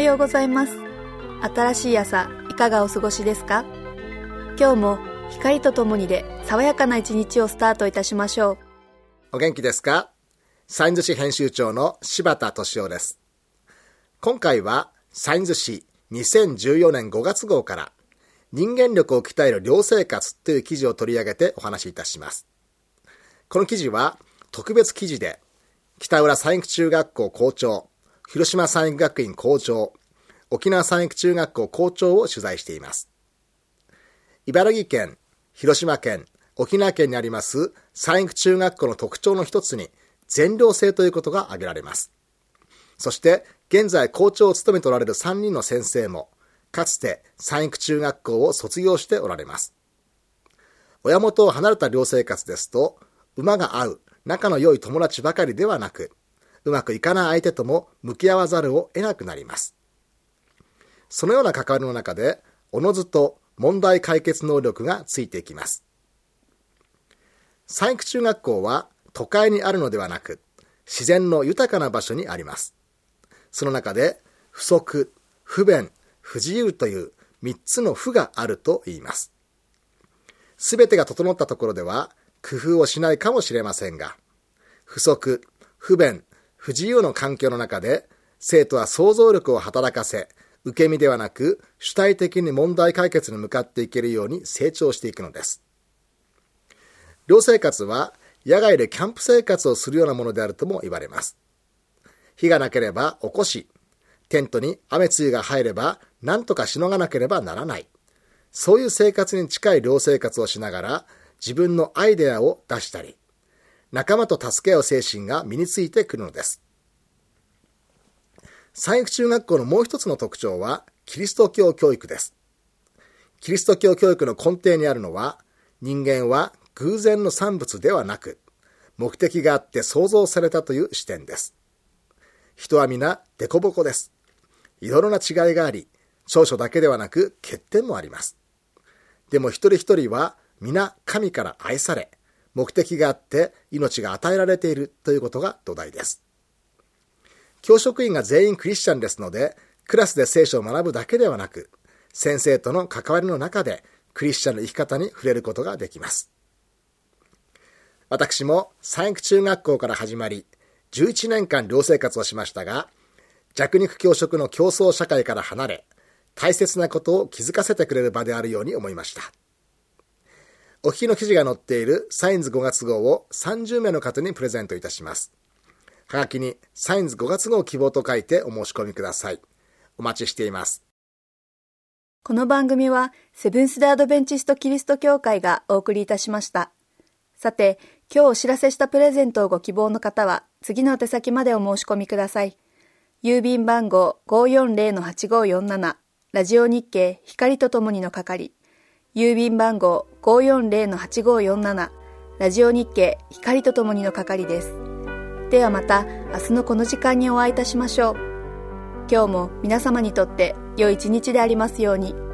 ようございます。新しい朝、いかがお過ごしですか？今日も光とともにで爽やかな一日をスタートいたしましょう。 お元気ですか？サインズ誌編集長の柴田俊夫です。今回はサインズ誌2014年5月号から人間力を鍛える寮生活という記事を取り上げてお話しいたします。この記事は特別記事で北浦三育中学校校長、広島三育学院校長、沖縄三育中学校校長を取材しています。茨城県、広島県、沖縄県にあります三育中学校の特徴の一つに全寮制ということが挙げられます。そして現在校長を務めておられる3人の先生もかつて三育中学校を卒業しておられます。親元を離れた寮生活ですと馬が合う仲の良い友達ばかりではなく、うまくいかない相手とも向き合わざるを得なくなります。そのような関わりの中で、おのずと問題解決能力がついていきます。三育中学校は都会にあるのではなく、自然の豊かな場所にあります。その中で、不足、不便、不自由という3つの不があると言います。すべてが整ったところでは、工夫をしないかもしれませんが、不足、不便、不自由の環境の中で、生徒は想像力を働かせ、受け身ではなく主体的に問題解決に向かっていけるように成長していくのです。寮生活は野外でキャンプ生活をするようなものであるとも言われます。火がなければ起こし、テントに雨露が入れば何とかしのがなければならない。そういう生活に近い寮生活をしながら自分のアイデアを出したり、仲間と助け合う精神が身についてくるのです。三育中学校のもう一つの特徴はキリスト教教育です。キリスト教教育の根底にあるのは、人間は偶然の産物ではなく、目的があって創造されたという視点です。人は皆デコボコです。いろいろな違いがあり、長所だけではなく欠点もあります。でも一人一人は皆神から愛され、目的があって命が与えられているということが土台です。教職員が全員クリスチャンですので、クラスで聖書を学ぶだけではなく、先生との関わりの中でクリスチャンの生き方に触れることができます。私も三育中学校から始まり、11年間寮生活をしましたが、弱肉強食の競争社会から離れ、大切なことを気づかせてくれる場であるように思いました。お聞きの記事が載っているサインズ5月号を30名の方にプレゼントいたします。はがきにサインズ5月号希望と書いてお申し込みください。お待ちしています。 この番組はセブンス・デ・アドベンチスト・キリスト教会がお送りいたしました。さて、今日お知らせしたプレゼントをご希望の方は次の宛先までお申し込みください。郵便番号 540-8547 ラジオ日経光とともにの係。郵便番号 540-8547 ラジオ日経光とともにの係です。ではまた明日のこの時間にお会いいたしましょう。今日も皆様にとって良い一日でありますように。